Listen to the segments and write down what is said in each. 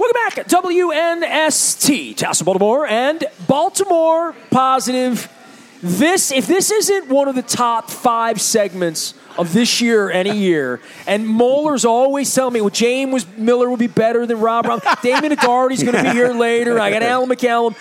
Welcome back, WNST, Towson, Baltimore, and Baltimore Positive. If this isn't one of the top 5 segments of this year or any year, and Moeller's always telling me, well, James Miller would be better than Rob Roblin. Damon Agarty's going to be here later. I got Alan McCallum.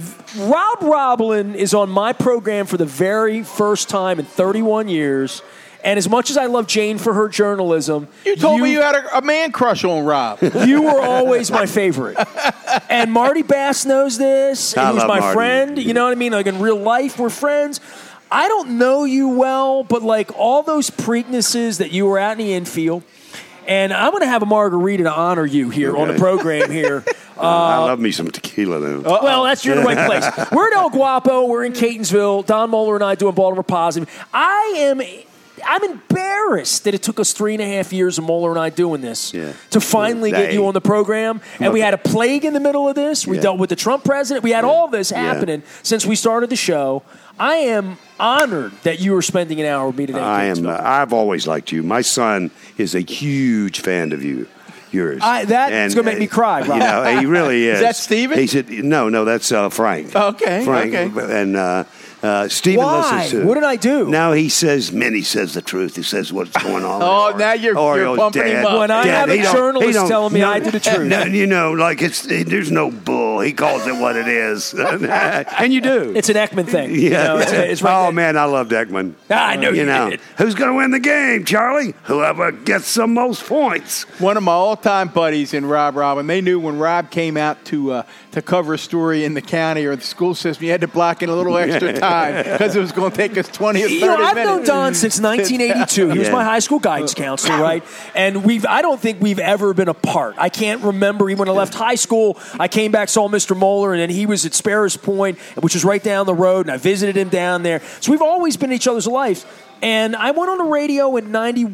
Rob Roblin is on my program for the very first time in 31 years. And as much as I love Jane for her journalism... You told me you had a man crush on Rob. You were always my favorite. And Marty Bass knows this. And he's my friend. You know what I mean? Like in real life, we're friends. I don't know you well, but like all those Preaknesses that you were out in the infield... And I'm going to have a margarita to honor you here on the program here. I love me some tequila, though. Well, you're in the right place. We're in El Guapo. We're in Catonsville. Don Moeller and I doing Baltimore Positive. I'm embarrassed that it took us 3.5 years of Moeller and I doing this to finally get you on the program. And we had a plague in the middle of this. We dealt with the Trump president. We had all this happening since we started the show. I am honored that you were spending an hour with me today. I've always liked you. My son is a huge fan of yours. That's going to make me cry, Rob. You know, he really is. Is that Steven? He said, no, that's Frank. Okay. Frank. Okay. And Steven listens to it. What did I do? Now he says the truth. He says what's going on. Now you're pumping him up. When I have a journalist telling me I do the truth. No, you know, like there's no bull. He calls it what it is. And you do. It's an Ekman thing. Yeah. You know, it's right there. Man, I loved Ekman. I know you did. Who's going to win the game, Charlie? Whoever gets the most points. One of my all-time buddies in Rob Roblin, they knew when Rob came out to cover a story in the county or the school system, you had to block in a little extra time because it was going to take us 20 or 30 minutes. I've known Don since 1982. He was my high school guidance counselor, right? And I don't think we've ever been apart. I can't remember. Even when I left high school, I came back, saw Mr. Moeller, and then he was at Sparrows Point, which is right down the road, and I visited him down there. So we've always been in each other's lives. And I went on the radio in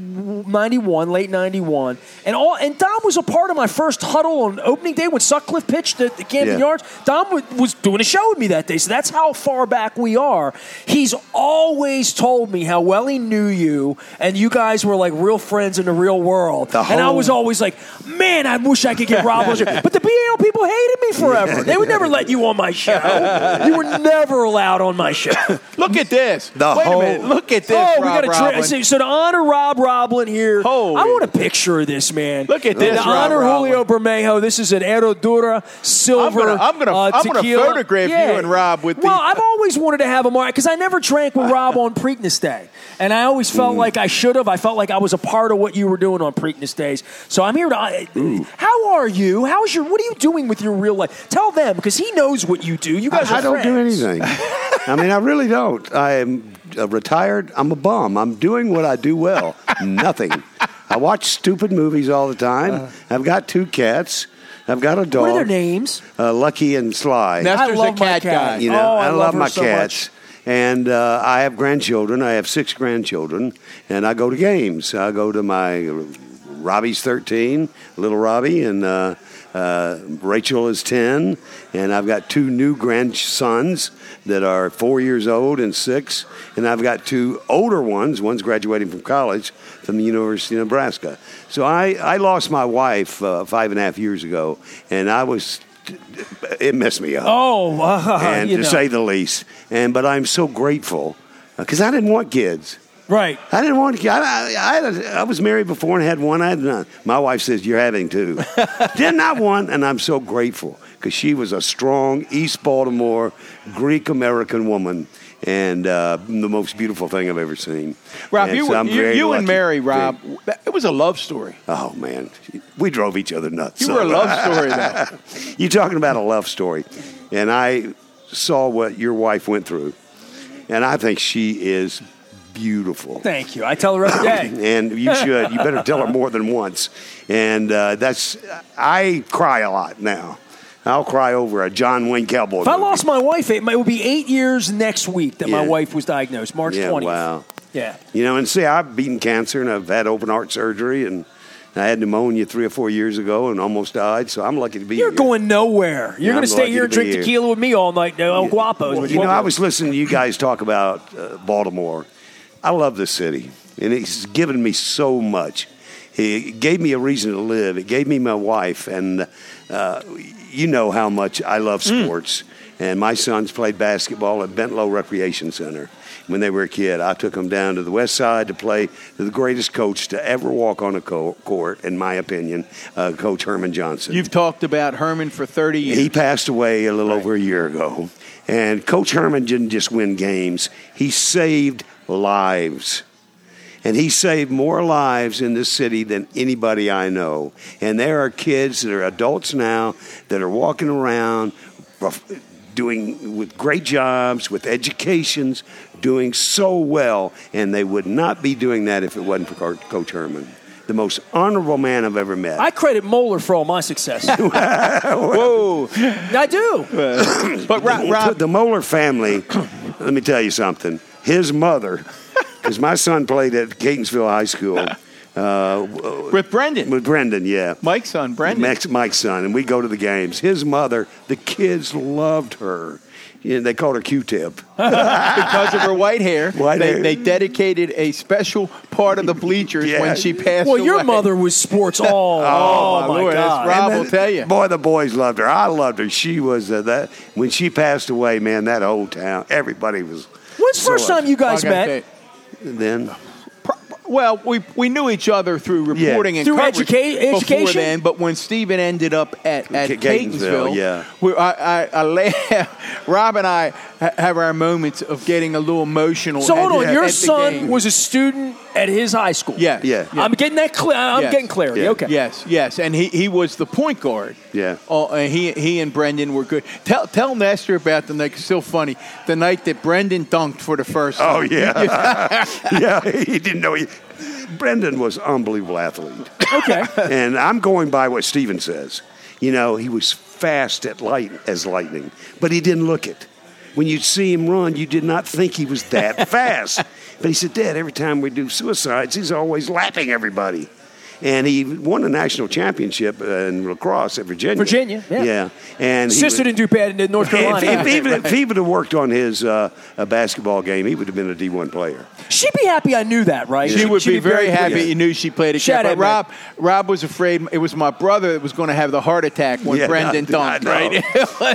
91, late 91, and Don was a part of my first huddle on opening day when Sutcliffe pitched at the Camden Yards. Don was doing a show with me that day, so that's how far back we are. He's always told me how well he knew you, and you guys were like real friends in the real world. And I was always like, man, I wish I could get Rob on the show. But the BAL people hated me forever. They would never let you on my show. You were never allowed on my show. Look at this. Wait a minute. Look at this. We got so to honor Rob Roblin here, I want a picture of this, man. Look at this. To honor Julio Bermejo, this is an Herradura silver I'm gonna photograph you and Rob with the... Well, I've always wanted to have him on because I never drank with Rob on Preakness Day. And I always felt like I should have. I felt like I was a part of what you were doing on Preakness Days. So I'm here to... How are you? What are you doing with your real life? Tell them, because he knows what you do. You guys are I don't do anything. I mean, I really don't. I am retired. I'm a bum. I'm doing what I do well. Nothing. I watch stupid movies all the time. I've got 2 cats. I've got a dog. What are their names? Lucky and Sly. Nestor's a cat guy. You know, I love my so cats. Much. And I have grandchildren. I have 6 grandchildren. And I go to games. I go to my Robbie's 13, little Robbie, and Rachel is 10. And I've got 2 new grandsons that are 4 years old and 6. And I've got 2 older ones. One's graduating from college from the University of Nebraska. So I lost my wife 5.5 years ago, and it messed me up. And to say the least. But I'm so grateful because I didn't want kids. Right. I didn't want to. I was married before and had one. I had none. My wife says, you're having 2. Did not one, and I'm so grateful because she was a strong East Baltimore Greek-American woman and the most beautiful thing I've ever seen. Rob, you and Mary, Rob, it was a love story. Oh, man. We drove each other nuts. You were a love story, though. You're talking about a love story. And I saw what your wife went through, and I think she is beautiful. Thank you. I tell her every day. And you should. You better tell her more than once. And I cry a lot now. I'll cry over a John Wayne Cowboy movie. If I lost my wife, it would be 8 years next week that my wife was diagnosed, March 20th. Wow. Yeah. You know, and see, I've beaten cancer, and I've had open heart surgery, and I had pneumonia 3 or 4 years ago and almost died, so I'm lucky to be here. You're going nowhere. You're going to stay here and drink tequila with me all night. El Guapo. Well, I was listening to you guys talk about Baltimore. I love this city, and it's given me so much. It gave me a reason to live. It gave me my wife, and you know how much I love sports. And my sons played basketball at Bentlow Recreation Center. When they were a kid, I took them down to the west side to play to the greatest coach to ever walk on a court, in my opinion, Coach Herman Johnson. You've talked about Herman for 30 years. He passed away a little over a year ago. And Coach Herman didn't just win games. He saved lives. And he saved more lives in this city than anybody I know. And there are kids that are adults now that are walking around doing with great jobs, with educations, doing so well. And they would not be doing that if it wasn't for Coach Herman. The most honorable man I've ever met. I credit Moeller for all my success. Whoa. I do. But Rob, the Moeller family, let me tell you something. His mother, because my son played at Catonsville High School. With Brendan. With Brendan, yeah. Mike's son, Brendan. Mike's son, and we go to the games. His mother, the kids loved her. You know, they called her Q-Tip. Because of her white hair. They dedicated a special part of the bleachers when she passed away. Well, your mother was sports all. Oh, my Lord, God. Rob will tell you. Boy, the boys loved her. I loved her. She was that. When she passed away, man, that whole town, everybody was. When's the first time you guys met? Then. Well, we knew each other through reporting and through coverage education. before then. But when Stephen ended up at Catonsville, I laugh. Rob and I have our moments of getting a little emotional. So hold on, your at son was a student at his high school. Yeah. I'm getting that clear. I'm getting clarity. Yeah. Okay. Yes, and he was the point guard. Yeah. And he and Brendan were good. Tell Nestor about the night. It's still funny. The night that Brendan dunked for the first time. Oh yeah. Yeah, he didn't know Brendan was an unbelievable athlete. Okay. And I'm going by what Stephen says. You know, he was fast as lightning, but he didn't look it. When you'd see him run, you did not think he was that fast. But he said, Dad, every time we do suicides, he's always lapping everybody. And he won a national championship in lacrosse at Virginia. Virginia, yeah. Yeah. And Sister didn't do bad in North Carolina. If he would have worked on his basketball game, he would have been a D1 player. She'd be happy I knew that, right? She would be very happy pleased. you knew she played a Shout game. out, But Rob was afraid it was my brother that was going to have the heart attack when Brendan dunked, right?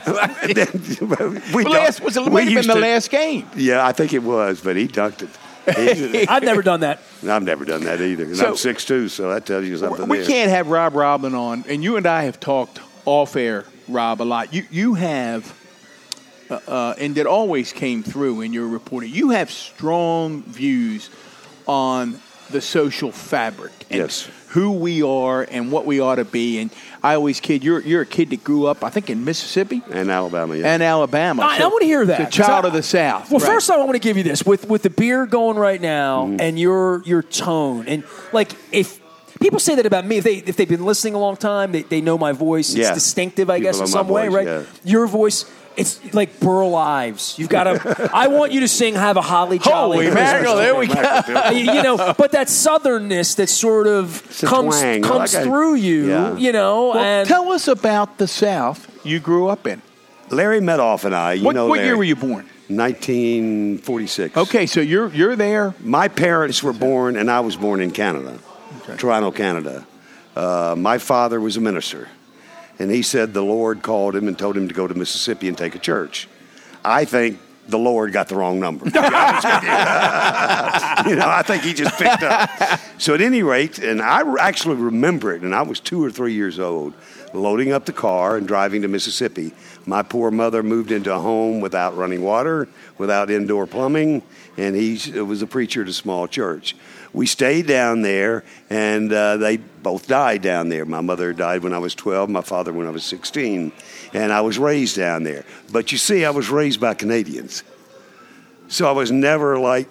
It might have been the last game. Yeah, I think it was, but he dunked it. I've never done that. I've never done that either. And I'm 6'2", so that tells you something. We can't have Rob Roblin on, and you and I have talked off air, Rob, a lot. You have, and it always came through in your reporting, you have strong views on the social fabric. And who we are and what we ought to be. And I always kid, you're a kid that grew up, I think, in Mississippi? And Alabama, yeah. And Alabama. I want to hear that. The child of the South. Well, first I want to give you this. With the beer going right now and your tone, and like if people say that about me, if they've been listening a long time, they know my voice. It's distinctive, I guess, in some way, right? Yeah. Your voice, it's like Burl Ives. You've got to. I want you to sing "Have a Holly Jolly." Holy mackerel! There we go. You know, but that southernness that sort of comes through you. Yeah. You know, Well, and tell us about the South you grew up in. Larry Medoff and I. What year were you born? 1946. Okay, so you're there. My parents were born, and I was born in Canada, Toronto, Canada. My father was a minister. And he said the Lord called him and told him to go to Mississippi and take a church. I think the Lord got the wrong number. To be honest with you. I think he just picked up. So at any rate, and I actually remember it, and I was 2 or 3 years old, loading up the car and driving to Mississippi. My poor mother moved into a home without running water, without indoor plumbing, and he was a preacher at a small church. We stayed down there, and they both died down there. My mother died when I was 12, my father when I was 16, and I was raised down there. But you see, I was raised by Canadians, so I was never like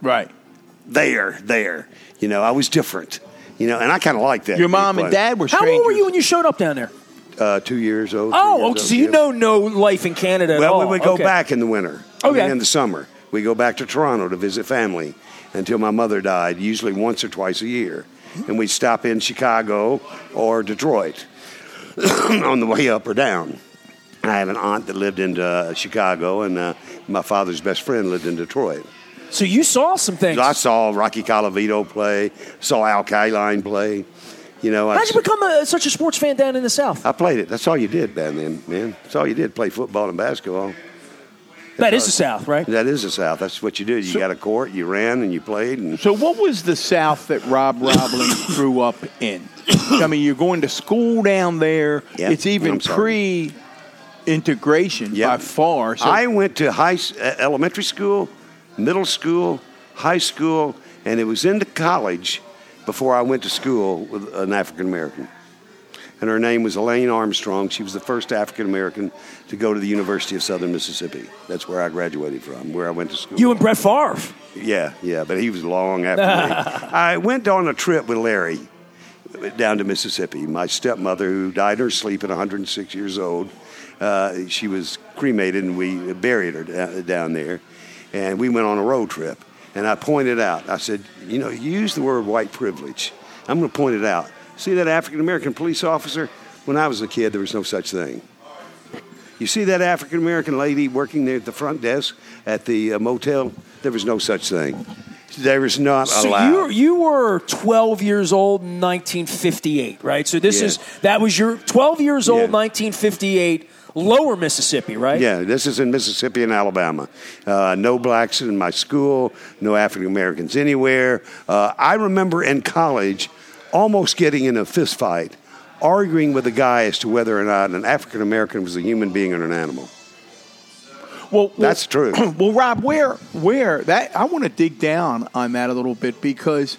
there. I was different, and I kind of liked that. Your mom and dad were strangers. How old were you when you showed up down there? 2 years old. Oh, so you know no life in Canada at all. Well, we would go back in the winter. Okay. In the summer. We go back to Toronto to visit family until my mother died, usually once or twice a year. And we'd stop in Chicago or Detroit on the way up or down. I have an aunt that lived in Chicago, and my father's best friend lived in Detroit. So you saw some things. I saw Rocky Colavito play, saw Al Kaline play. How'd you become such a sports fan down in the South? I played it. That's all you did back then, man. That's all you did, play football and basketball. That is the South, right? That is the South. That's what you did. You got a court, you ran, and you played. So what was the South that Rob Roblin grew up in? I mean, you're going to school down there. Yeah. It's even pre-integration by far. So I went to elementary school, middle school, high school, and it was into college before I went to school with an African American. And her name was Elaine Armstrong. She was the first African American to go to the University of Southern Mississippi. That's where I graduated from, where I went to school. You and Brett Favre. Yeah, but he was long after me. I went on a trip with Larry down to Mississippi. My stepmother, who died in her sleep at 106 years old, she was cremated, and we buried her down there. And we went on a road trip. And I pointed out, I said, you use the word white privilege. I'm going to point it out. See that African-American police officer? When I was a kid, there was no such thing. You see that African-American lady working there at the front desk at the motel? There was no such thing. There was not allowed. So you were 12 years old in 1958, right? So that was your 12 years old, 1958. Lower Mississippi, right? Yeah, this is in Mississippi and Alabama. No blacks in my school, no African Americans anywhere. I remember in college almost getting in a fist fight, arguing with a guy as to whether or not an African American was a human being or an animal. Well, that's true. Well, Rob, where that I want to dig down on that a little bit, because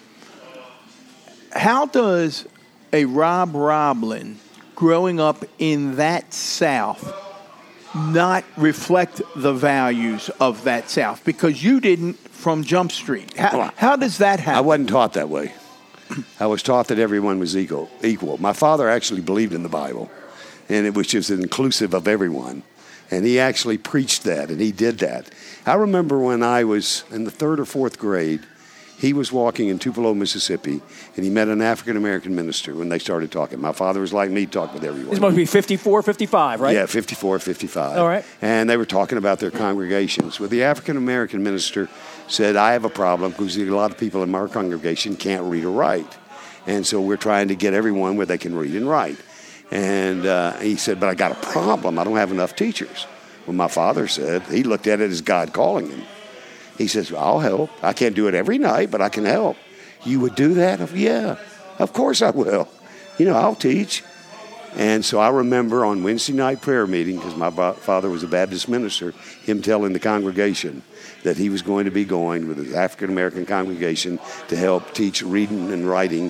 how does a Rob Roblin growing up in that South not reflect the values of that South? Because you didn't from Jump Street. How does that happen? I wasn't taught that way. I was taught that everyone was equal. My father actually believed in the Bible, and it was just inclusive of everyone. And he actually preached that, and he did that. I remember when I was in the 3rd or 4th grade, he was walking in Tupelo, Mississippi, and he met an African-American minister when they started talking. My father was like me, talked with everyone. This must be 54, 55, right? Yeah, 54, 55. All right. And they were talking about their congregations. Well, the African-American minister said, I have a problem because a lot of people in my congregation can't read or write. And so we're trying to get everyone where they can read and write. And he said, but I got a problem. I don't have enough teachers. Well, my father said, he looked at it as God calling him. He says, I'll help. I can't do it every night, but I can help. You would do that? Yeah, of course I will. I'll teach. And so I remember on Wednesday night prayer meeting, because my father was a Baptist minister, him telling the congregation that he was going to be going with his African-American congregation to help teach reading and writing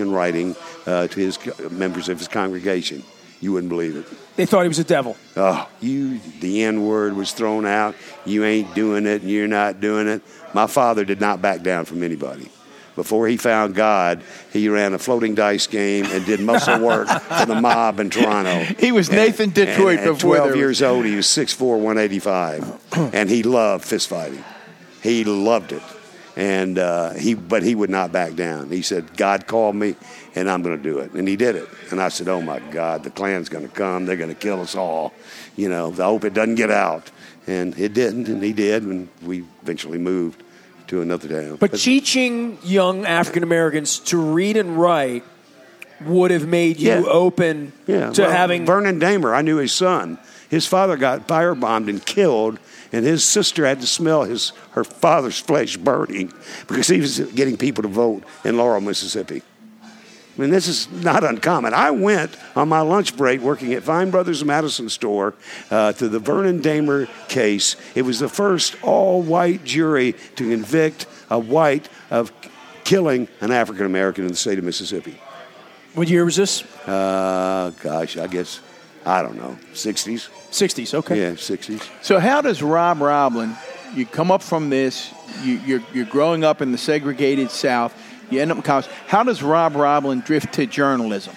to his members of his congregation. You wouldn't believe it. They thought he was a devil. Oh, the N-word was thrown out. You ain't doing it, and you're not doing it. My father did not back down from anybody. Before he found God, he ran a floating dice game and did muscle work for the mob in Toronto. He was Nathan Detroit before. At 12 years old, he was 6'4", 185, and he loved fist fighting. He loved it, and but he would not back down. He said, God called me, and I'm going to do it. And he did it. And I said, oh, my God, the Klan's going to come. They're going to kill us all. I hope it doesn't get out. And it didn't, and he did, and we eventually moved to another town. But teaching young African Americans to read and write would have made you open to having... Vernon Damer, I knew his son. His father got firebombed and killed, and his sister had to smell her father's flesh burning because he was getting people to vote in Laurel, Mississippi. I mean, this is not uncommon. I went on my lunch break working at Fine Brothers Madison store to the Vernon Damer case. It was the first all-white jury to convict a white of killing an African-American in the state of Mississippi. What year was this? I guess, I don't know, 60s. 60s, okay. Yeah, 60s. So how does Rob Roblin, you come up from this, you're growing up in the segregated South, you end up in college. How does Rob Roblin drift to journalism?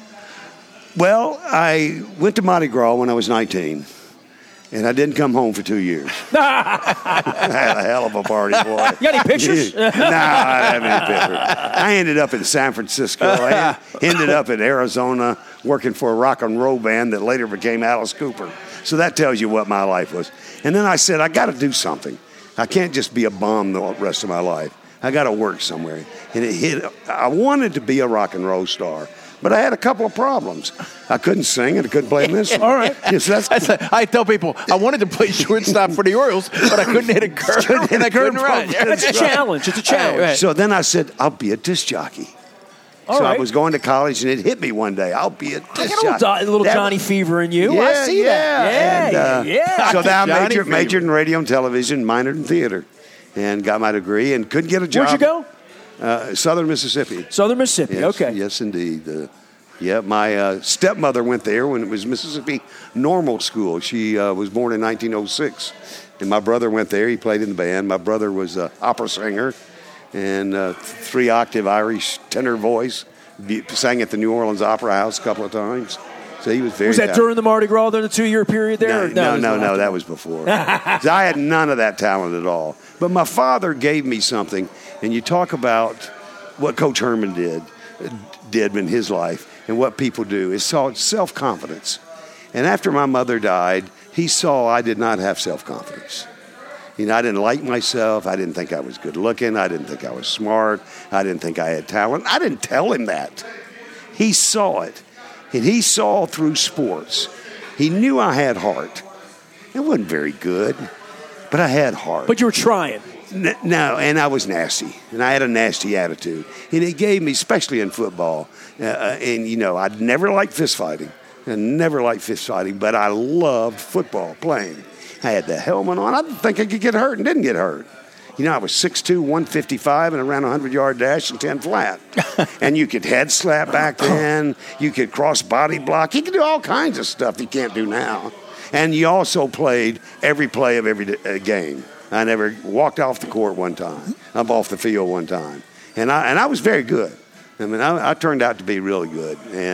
Well, I went to Mardi Gras when I was 19, and I didn't come home for 2 years. I had a hell of a party, boy. You got any pictures? No, I don't have any pictures. I ended up in San Francisco. I ended up in Arizona working for a rock and roll band that later became Alice Cooper. So that tells you what my life was. And then I said, I got to do something. I can't just be a bum the rest of my life. I got to work somewhere. And it hit. I wanted to be a rock and roll star, but I had a couple of problems. I couldn't sing and I couldn't play an instrument. All right. Yes, I tell people I wanted to play shortstop for the Orioles, but I couldn't hit a curve and I couldn't run. That's a challenge. It's a challenge. Right. So then I said, I'll be a disc jockey. So I was going to college, and it hit me one day. I'll be a disc jockey. A little Johnny Fever in you. Yeah, I see that. Yeah. So then I Johnny majored in radio and television, minored in theater, and got my degree, and couldn't get a job. Where'd you go? Southern Mississippi. Southern Mississippi, Yes, okay. Yes, indeed. My stepmother went there when it was Mississippi Normal School. She was born in 1906, and my brother went there. He played in the band. My brother was an opera singer and 3-octave Irish tenor voice. Sang at the New Orleans Opera House a couple of times. So he was very. Was that during the Mardi Gras during the 2-year period there? No, that was before. So I had none of that talent at all. But my father gave me something, and you talk about what Coach Herman did in his life and what people do. It's called self-confidence. And after my mother died, he saw I did not have self-confidence. I didn't like myself. I didn't think I was good looking. I didn't think I was smart. I didn't think I had talent. I didn't tell him that. He saw it. And he saw through sports. He knew I had heart. It wasn't very good, but I had heart. But you were trying. No, and I was nasty. And I had a nasty attitude. And it gave me, especially in football, I'd never liked fist fighting. But I loved football playing. I had the helmet on. I didn't think I could get hurt and didn't get hurt. I was 6'2", 155, and around a 100-yard dash and 10 flat. And you could head slap back then. You could cross body block. You could do all kinds of stuff you can't do now. And you also played every play of every game. I never walked off the court one time. I'm off the field one time. And I was very good. I turned out to be really good.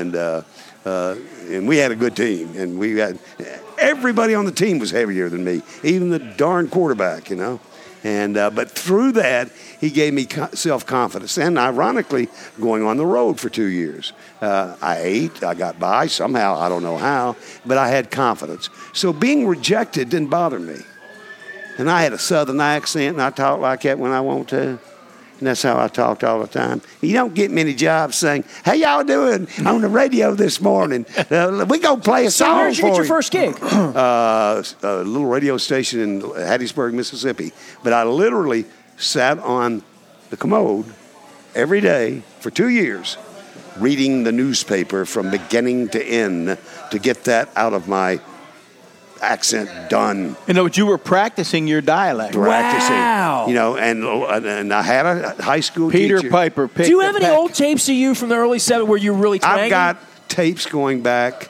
And we had a good team. And we had everybody on the team was heavier than me, even the darn quarterback, And but through that, he gave me self-confidence. And ironically, going on the road for 2 years. I ate. I got by somehow. I don't know how. But I had confidence. So being rejected didn't bother me. And I had a Southern accent, and I talk like that when I want to. And that's how I talked all the time. You don't get many jobs saying, "How y'all doing on the radio this morning? We gonna play a song where'd you for get your first gig? A little radio station in Hattiesburg, Mississippi. But I literally sat on the commode every day for 2 years, reading the newspaper from beginning to end to get that out of my accent done. But you were practicing your dialect. Practicing. Wow. And I had a high school Peter teacher. Piper. Do you have any old tapes of you from the early 70s where you really twanging? I've got tapes going back,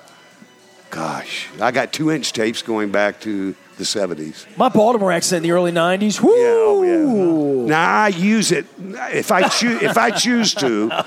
I got 2-inch tapes going back to the 70s. My Baltimore accent in the early 90s. Woo! Yeah. Now I use it if I choose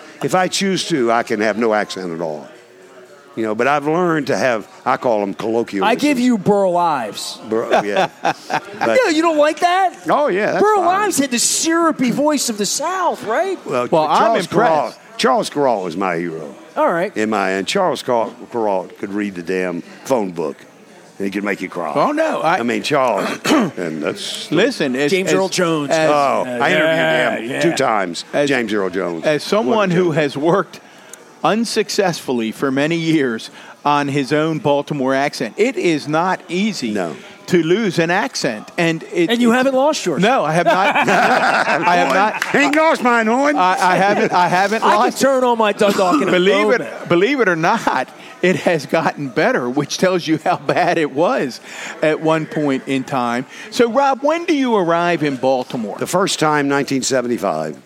to, I can have no accent at all. But I've learned to have, I call them colloquialisms. I give you Burl Ives. Yeah. Yeah, you don't like that? Oh, yeah, that's Burl fine. Ives had the syrupy voice of the South, right? Well, I'm impressed. Charles Kuralt was my hero. All right. And Charles Kuralt could read the damn phone book. And he could make you cry. Oh, no. Charles. And that's... Listen. James Earl Jones. I interviewed him 2 times. James Earl Jones. As someone who has worked unsuccessfully for many years on his own Baltimore accent, it is not easy to lose an accent. And you haven't lost yours. No, I have not. I have not. Ain't lost mine, Owen. I haven't lost. I can turn on my dog in a Believe it or not, it has gotten better, which tells you how bad it was at one point in time. So, Rob, when do you arrive in Baltimore? The first time, 1975.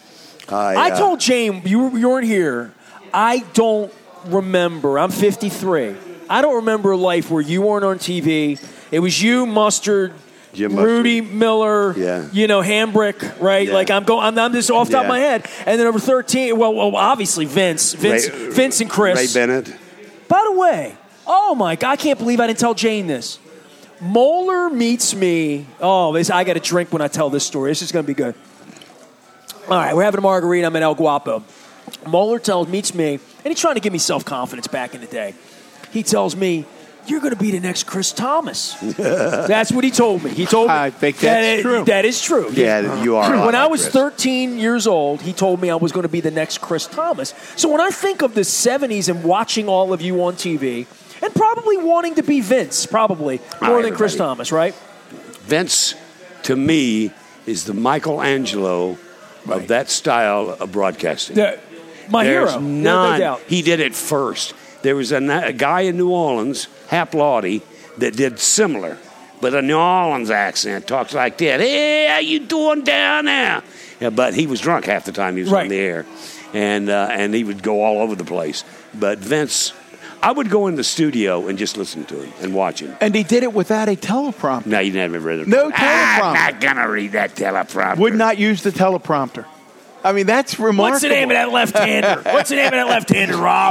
I told Jane, you weren't here. I don't remember. I'm 53. I don't remember a life where you weren't on TV. It was you, Mustard, Rudy Miller, Hambrick, right? Yeah. Like I'm just off the top of my head. And then over 13, well, obviously Vince and Chris. Ray Bennett. By the way, oh my God, I can't believe I didn't tell Jane this. Moeller meets me. I got to drink when I tell this story. This is going to be good. All right, we're having a margarita. I'm at El Guapo. Moeller meets me, and he's trying to give me self-confidence back in the day. He tells me, you're going to be the next Chris Thomas. That's what he told me. He told me. I think that's true. That is true. Yeah, you are. When I was 13 years old, he told me I was going to be the next Chris Thomas. So when I think of the 70s and watching all of you on TV, and probably wanting to be Vince, probably more than Chris Thomas, right? Vince, to me, is the Michelangelo of that style of broadcasting. My There's hero. None. No doubt. He did it first. There was a guy in New Orleans, Hap Lawdy, that did similar, but a New Orleans accent, talks like that. Hey, how you doing down there? Yeah, but he was drunk half the time he was on the air, and he would go all over the place. But Vince, I would go in the studio and just listen to him and watch him. And he did it without a teleprompter. No, you never read it. No teleprompter. I'm not going to read that teleprompter. Would not use the teleprompter. I mean, that's remarkable. What's the name of that left-hander? Rob?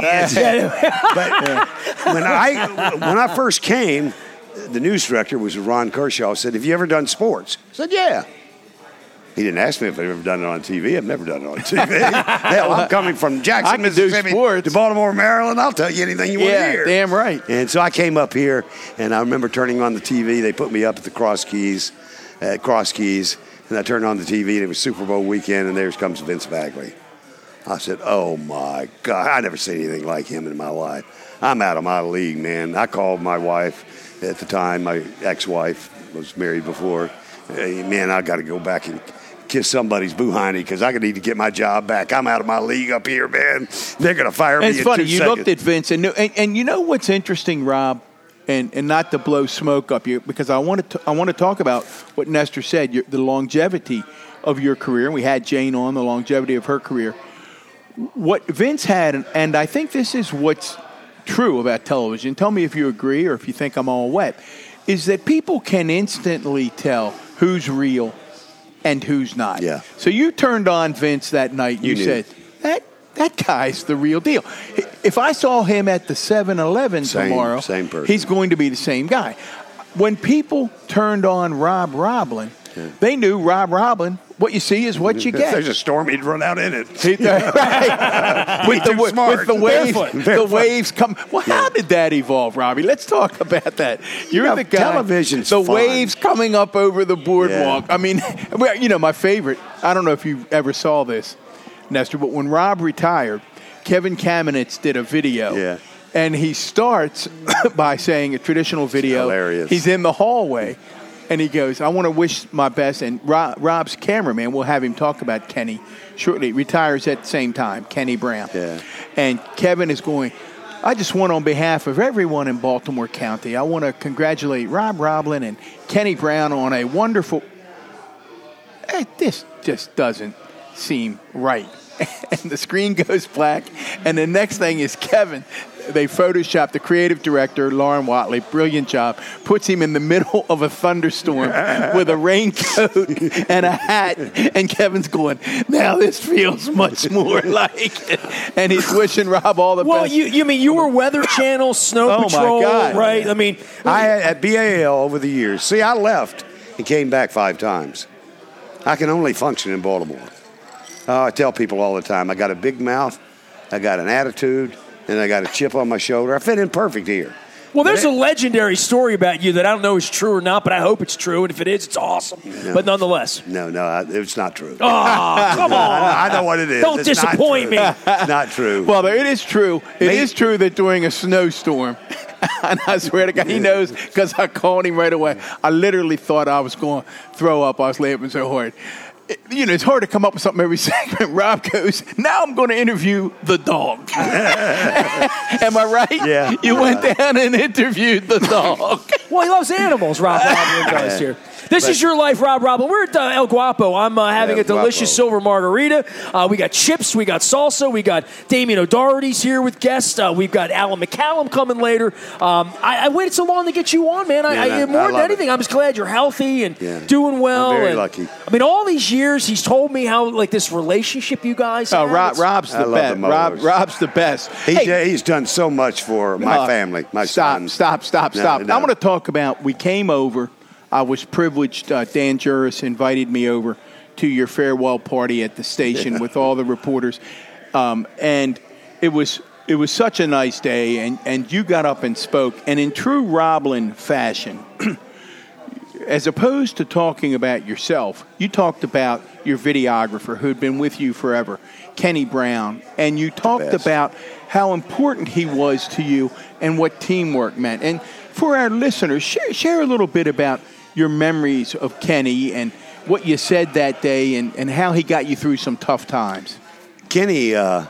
But when I first came, the news director was Ron Kershaw. Said, "Have you ever done sports?" I said, "Yeah." He didn't ask me if I've ever done it on TV. I've never done it on TV. Hell, I'm coming from Jackson, Mississippi to Baltimore, Maryland. I'll tell you anything you want to hear. Damn right. And so I came up here, and I remember turning on the TV. They put me up at the Cross Keys, and I turned on the TV, and it was Super Bowl weekend, and there comes Vince Bagley. I said, "Oh, my God. I never seen anything like him in my life. I'm out of my league, man." I called my wife at the time. My ex-wife was married before. Hey, man, I got to go back and kiss somebody's boo-hiney because I need to get my job back. I'm out of my league up here, man. They're going to fire me in 2 seconds. It's funny. You looked at Vince, and you know what's interesting, Rob? And not to blow smoke up you, because I want to talk about what Nestor said, the longevity of your career. And we had Jane on, the longevity of her career. What Vince had, and I think this is what's true about television, tell me if you agree or if you think I'm all wet, is that people can instantly tell who's real and who's not. Yeah. So you turned on Vince that night and you said, that guy's the real deal. If I saw him at the 7-Eleven tomorrow, same person. He's going to be the same guy. When people turned on Rob Roblin, they knew Rob Roblin, what you see is what you get. If there's a storm, he'd run out in it. Right. with the waves come. Well, how did that evolve, Robbie? Let's talk about that. You're the guy. Television's the fun. Waves coming up over the boardwalk. Yeah. I mean, my favorite, I don't know if you ever saw this, Nestor, but when Rob retired, Kevin Kamenetz did a video. Yeah. And he starts by saying a traditional video. Hilarious. He's in the hallway. And he goes, "I want to wish my best." And Rob's cameraman, we'll have him talk about Kenny shortly, retires at the same time, Kenny Brown. Yeah. And Kevin is going, "I just want on behalf of everyone in Baltimore County, I want to congratulate Rob Roblin and Kenny Brown on a wonderful..." This just doesn't seem right. And the screen goes black. And the next thing is Kevin. They photoshopped the creative director, Lauren Watley, brilliant job, puts him in the middle of a thunderstorm with a raincoat and a hat. And Kevin's going, "Now this feels much more like it." And he's wishing Rob all the best. Well, you mean you were Weather Channel, Snow Patrol, my God. right? I mean, I had at BAL over the years. See, I left and came back 5 times. I can only function in Baltimore. I tell people all the time, I got a big mouth, I got an attitude, and I got a chip on my shoulder. I fit in perfect here. Well, there's a legendary story about you that I don't know is true or not, but I hope it's true. And if it is, it's awesome. No. But nonetheless. No, it's not true. Oh, come on. I know what it is. Don't disappoint me. It's not true. Well, it is true. It is true that during a snowstorm, and I swear to God, he knows because I called him right away. I literally thought I was going to throw up. I was laughing so hard. It's hard to come up with something every segment. Rob goes, "Now I'm going to interview the dog." Am I right? Yeah. You went down and interviewed the dog. Well, he loves animals, Rob Roblin does here. This is Your Life, Rob Roblin. We're at El Guapo. I'm having a delicious silver margarita. We got chips. We got salsa. We got Damien O'Doherty's here with guests. We've got Alan McCallum coming later. I waited so long to get you on, man. More than anything, I'm just glad you're healthy and doing well. I'm very lucky. I mean, all these years, he's told me how, like, this relationship you guys have. Rob's the best. Rob's the best. He's done so much for my family, my son. Stop. No. I want to talk about, we came over. I was privileged. Dan Juris invited me over to your farewell party at the station with all the reporters. And it was it was such a nice day, and you got up and spoke. And in true Roblin fashion, as opposed to talking about yourself, you talked about your videographer who had been with you forever, Kenny Brown. And you talked about how important he was to you and what teamwork meant. And for our listeners, share a little bit about your memories of Kenny and what you said that day and how he got you through some tough times. Kenny, I'll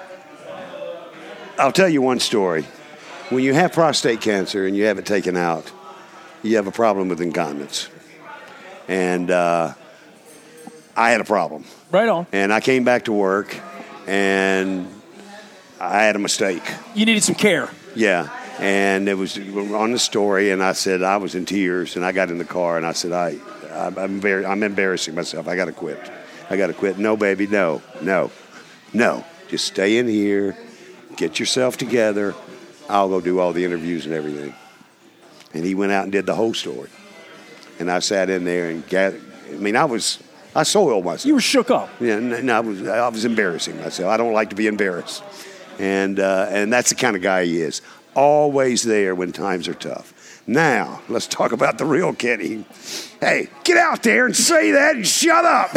tell you one story. When you have prostate cancer and you have it taken out, you have a problem with incontinence. And I had a problem. Right on. And I came back to work, and I had a mistake. You needed some care. Yeah. And it was on the story, and I said, I was in tears, and I got in the car, and I said, I'm embarrassing myself. I got to quit. No, baby, no. Just stay in here, get yourself together. I'll go do all the interviews and everything. And he went out and did the whole story. And I sat in there and I soiled myself. You were shook up. Yeah, no, I was embarrassing myself. I don't like to be embarrassed. And that's the kind of guy he is. Always there when times are tough. Now, let's talk about the real Kenny. Hey, get out there and say that and shut up.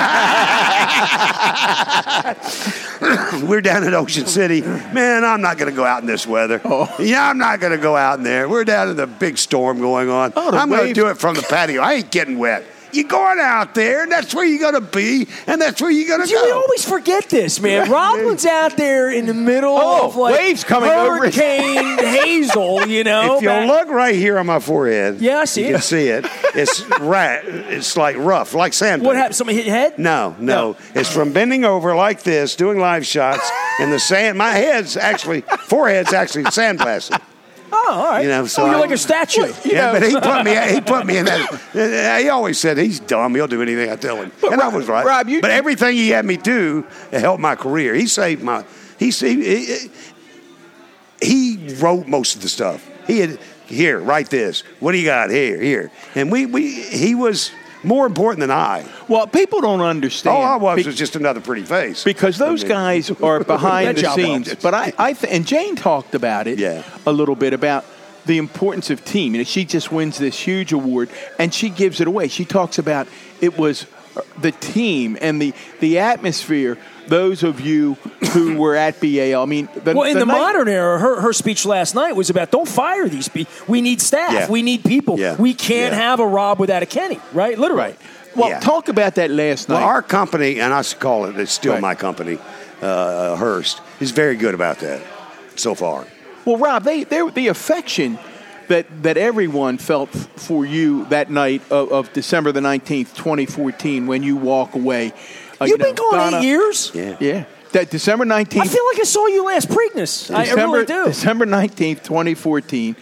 We're down in Ocean City. Man, I'm not going to go out in this weather. Oh. Yeah, I'm not going to go out in there. We're down in the big storm going on. Oh, I'm going to do it from the patio. I ain't getting wet. You're going out there, and that's where you're going to be, and that's where you're going to go. We always forget this, man. Roblin's out there in the middle of waves coming Hurricane Hazel, you know. If you look right here on my forehead, I see you can see it. It's like rough, like sandpaper. What happened? Somebody hit your head? No. It's from bending over like this, doing live shots, and the sand. My forehead's actually sandblasted. Oh, all right. You know, so you're like a statue. But he put me in that. He always said he's dumb. He'll do anything I tell him, and I was right. Rob, but everything he had me do helped my career. He saved my. He wrote most of the stuff. He had write this. What do you got here? And he was more important than I. Well, people don't understand. All I was just another pretty face. Because those guys are behind the scenes. But and Jane talked about it a little bit about the importance of team. And she just wins this huge award, and she gives it away. She talks about it was the team and the atmosphere. Those of you who were at BAL, I mean, in the modern era, her speech last night was about don't fire these people. We need staff. Yeah. We need people. Yeah. We can't have a Rob without a Kenny, right? Literally. Right. Well, talk about that last night. Well, our company, and I call it's still my company, Hearst, is very good about that so far. Well, Rob, the affection that everyone felt for you that night of December the 19th, 2014, when you walk away. You've been going 8 years? Yeah. That December 19th. I feel like I saw you last Preakness. I really do. December 19th, 2014.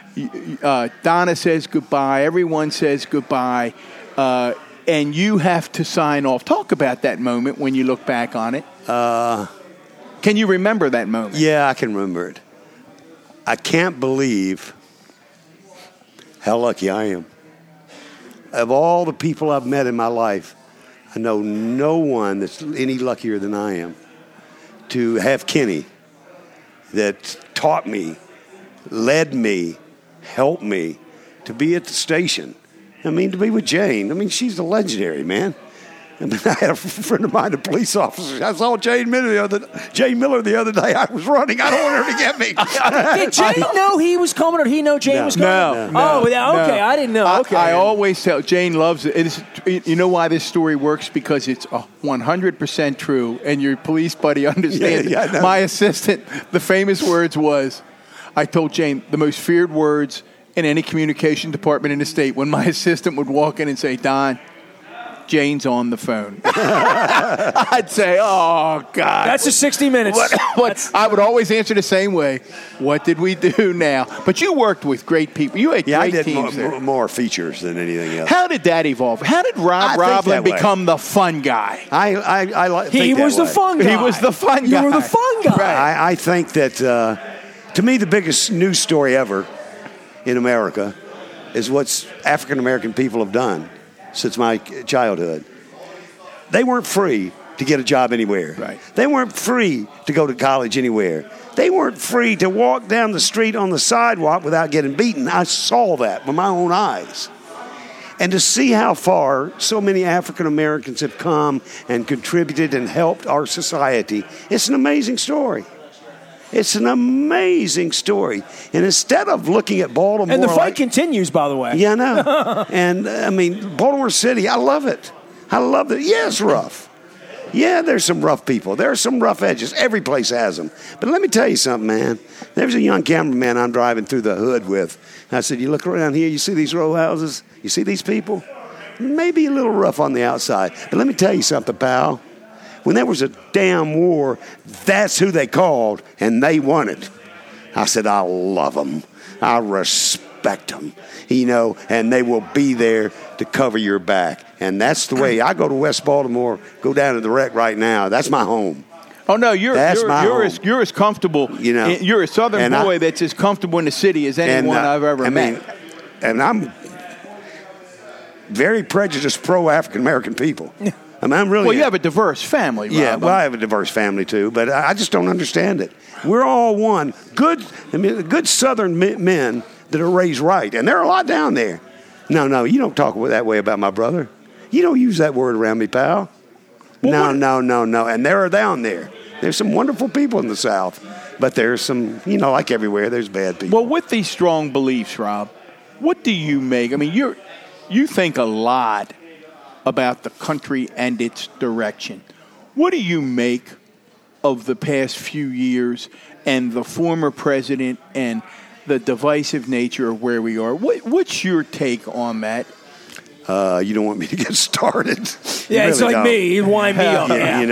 Donna says goodbye. Everyone says goodbye. And you have to sign off. Talk about that moment when you look back on it. Can you remember that moment? Yeah, I can remember it. I can't believe how lucky I am. Of all the people I've met in my life, I know no one that's any luckier than I am to have Kenny that taught me, led me, helped me to be at the station. I mean, to be with Jane. I mean, she's a legendary, man. I mean, I had a friend of mine, a police officer. I saw Jane Miller the other day. I was running. I don't want her to get me. Did Jane know he was coming, or he know Jane was coming? No. Okay. I didn't know. Okay. I always tell Jane loves it. You know why this story works? Because it's 100% true, and your police buddy understands. Yeah, my assistant, the famous words was, I told Jane the most feared words in any communication department in the state when my assistant would walk in and say, Don, Jane's on the phone. I'd say, oh, God. That's a 60 Minutes. What I would always answer the same way. What did we do now? But you worked with great people. You had great teams there. I did more features than anything else. How did that evolve? How did Rob Roblin become the fun guy? He was the fun guy. He was the fun guy. You were the fun guy. Right. I think that, to me, the biggest news story ever in America is what African-American people have done since my childhood. They weren't free to get a job anywhere. Right. They weren't free to go to college anywhere. They weren't free to walk down the street on the sidewalk without getting beaten. I saw that with my own eyes. And to see how far so many African Americans have come and contributed and helped our society, it's an amazing story. It's an amazing story. And instead of looking at Baltimore... And the fight continues, by the way. Yeah, I know. And, I mean, Baltimore City, I love it. I love it. Yeah, it's rough. Yeah, there's some rough people. There are some rough edges. Every place has them. But let me tell you something, man. There's a young cameraman I'm driving through the hood with. I said, you look around here, you see these row houses? You see these people? Maybe a little rough on the outside. But let me tell you something, pal. When there was a damn war, that's who they called, and they won it. I said, I love them. I respect them. You know, and they will be there to cover your back. And that's the way I go to West Baltimore, go down to the rec right now. That's my home. Oh, no, you're as comfortable. You know, you're a Southern boy that's as comfortable in the city as anyone I've ever met. And I'm very prejudiced pro-African American people. I mean, I'm really. Well, you have a diverse family, Rob. Yeah, well, I have a diverse family too, but I just don't understand it. We're all one. Good Southern men that are raised right, and there are a lot down there. No, you don't talk that way about my brother. You don't use that word around me, pal. Well, no. And there are down there. There's some wonderful people in the South, but there's some, like everywhere, there's bad people. Well, with these strong beliefs, Rob, what do you make? I mean, you think a lot about the country and its direction. What do you make of the past few years and the former president and the divisive nature of where we are? What's your take on that? You don't want me to get started. Yeah, really it's like me. You wind me up.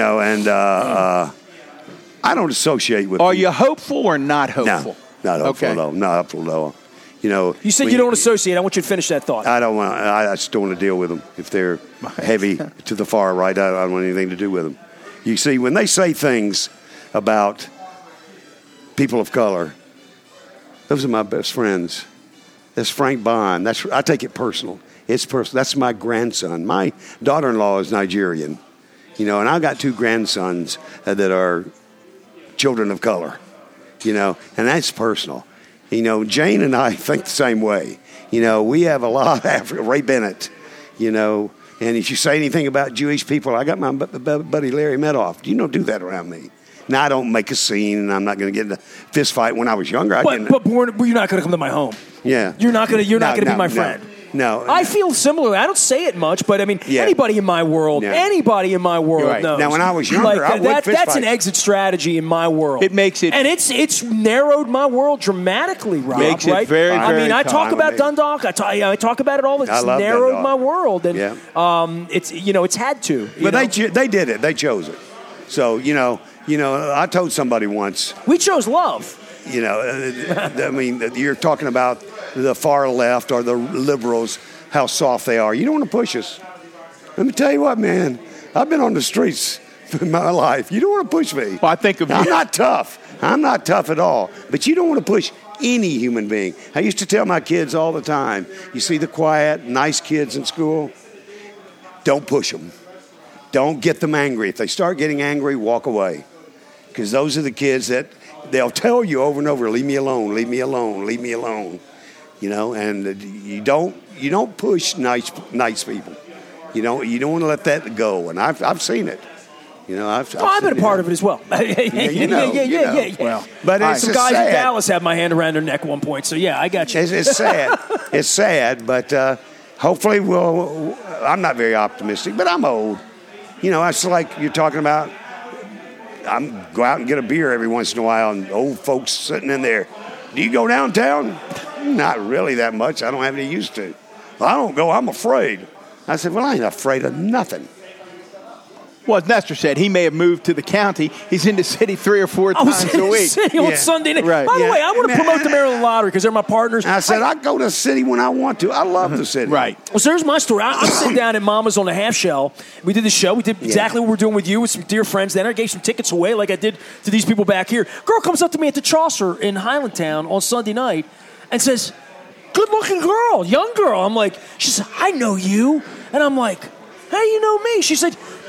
Yeah, I don't associate with Are you hopeful or not hopeful? No, not hopeful, no. Not hopeful, no. You said you don't associate. I want you to finish that thought. I don't want. I just don't want to deal with them. If they're heavy to the far right, I don't want anything to do with them. You see, when they say things about people of color, those are my best friends. That's Frank Bond. I take it personal. It's personal. That's my grandson. My daughter-in-law is Nigerian, and I've got two grandsons that are children of color, and that's personal. Jane and I think the same way. We have a lot of Africa. Ray Bennett, and if you say anything about Jewish people, I got my buddy Larry Medoff. You don't do that around me. Now, I don't make a scene, and I'm not going to get in a fist fight. When I was younger, but you're not going to come to my home. Yeah, you're not going to be my friend. No, I feel similarly. I don't say it much, but I mean, anybody in my world, right. knows. Now, when I was younger, I would fist that's fight. an exit strategy in my world. It makes it, and it's narrowed my world dramatically, Rob. Makes right? it very, I mean, I talk about me. Dundalk. I talk about it all. It's narrowed Dundalk. my world, and it's had to. But they did it. They chose it. So I told somebody once. We chose love. I mean, you're talking about the far left or the liberals, how soft they are. You don't want to push us. Let me tell you what, man. I've been on the streets in my life. You don't want to push me. Well, I think of I'm not tough. I'm not tough at all. But you don't want to push any human being. I used to tell my kids all the time, you see the quiet, nice kids in school? Don't push them. Don't get them angry. If they start getting angry, walk away. Because those are the kids that they'll tell you over and over, leave me alone, leave me alone, leave me alone. And you don't push nice people. You don't want to let that go. And I've seen it. I've been a part of it as well. Yeah. Well, but it's some guys sad. in Dallas had my hand around their neck at one point. So I got you. It's sad. It's sad, but hopefully I'm not very optimistic, but I'm old. It's like you're talking about. Go out and get a beer every once in a while, and old folks sitting in there. Do you go downtown? Not really that much. I don't have any use to. I don't go. I'm afraid. I said, well, I ain't afraid of nothing. Well, as Nestor said, he may have moved to the county. He's in the city 3 or 4 times a week. I was in the city on Sunday night. Right. By the way, I want to promote the Maryland Lottery because they're my partners. I said, I go to the city when I want to. I love the city. Right. Well, so here's my story. I'm sitting down at Mama's on the half shell. We did the show. We did exactly what we're doing with you with some dear friends. Then I gave some tickets away like I did to these people back here. Girl comes up to me at the Chaucer in Highlandtown on Sunday night and says, good-looking girl, young girl. I'm like, she said, I know you. And I'm like, how do you know me? She said,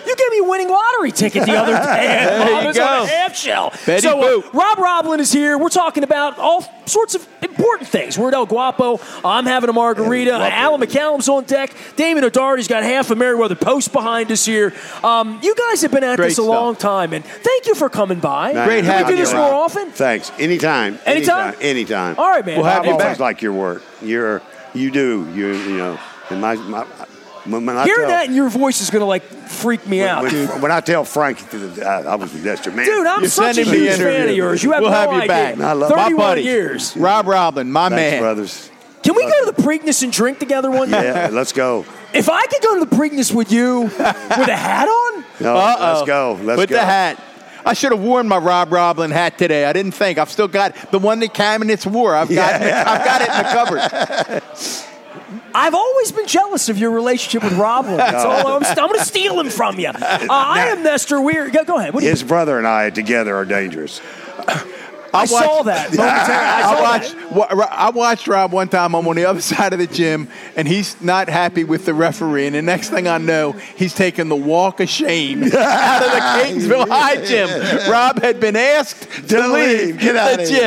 You gave me a winning lottery ticket the other day. There you was on go. a half shell. Betty So Boop. Rob Roblin is here. We're talking about all sorts of important things. We're at El Guapo. I'm having a margarita. Alan McCallum's on deck. Damon O'Doherty's got half a Meriwether Post behind us here. You guys have been at Great this a stuff. long time, and thank you for coming by. Great Can having we do you, this Rob. more often? Thanks. Anytime. Anytime? Anytime. All right, man. We'll have I've you always back. liked your work. You know, and when I Hearing tell, that in your voice is going to freak me out, dude. when I tell Frank, I was that's your man. Dude, I'm You're such a sending me huge fan interview. of yours. You have We'll no have you idea. back. I love 31 my buddy. years. Rob Roblin, my Thanks, man. brothers. Can we go to the Preakness and drink together one day? Yeah, let's go. If I could go to the Preakness with you with a hat on, No, let's go. Let's With go. the hat. I should have worn my Rob Roblin hat today. I didn't think. I've still got the one that Cabinets wore. I've got it in the cupboard. I've always been jealous of your relationship with Roblin. That's all. I'm going to steal him from you. I am Nestor Weir. Go ahead. What do you His brother and I together are dangerous. I saw that momentarily. I watched Rob one time. I'm on the other side of the gym, and he's not happy with the referee. And the next thing I know, he's taking the walk of shame out of the Kingsville High gym. Rob had been asked to leave Get out the of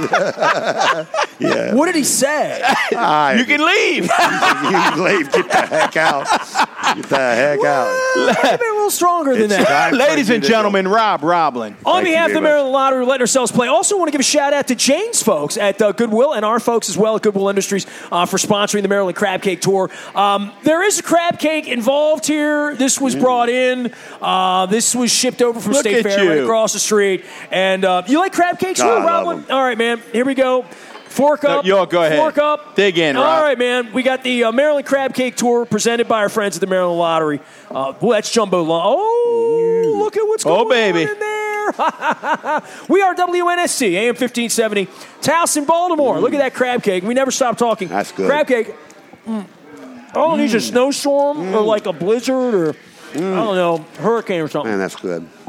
gym. Yeah. What did he say? You can leave. You leave. Get the heck out. Get the heck out. I've been a little stronger than that. time for Ladies you and to gentlemen, Rob Roblin. On Thank you behalf of the very much. Maryland Lottery, we're letting ourselves play. Also want to give a shout out to Jane's folks at Goodwill and our folks as well at Goodwill Industries for sponsoring the Maryland Crab Cake Tour. There is a crab cake involved here. This was brought in. This was shipped over from Look State at Fair right you. across the street. And you like crab cakes, Oh, Lou, I love Roblin? them. All right, man. Here we go. Fork up. Yo, go ahead. Fork up. Dig in, Rob. All right, man. We got the Maryland Crab Cake Tour presented by our friends at the Maryland Lottery. That's Jumbo Long. Oh, look at what's going baby. on in there. We are WNSC, AM 1570, Towson, Baltimore. Look at that crab cake. We never stop talking. That's good. Crab cake. Oh, needs a snowstorm or like a blizzard or, I don't know, hurricane or something. Man, that's good.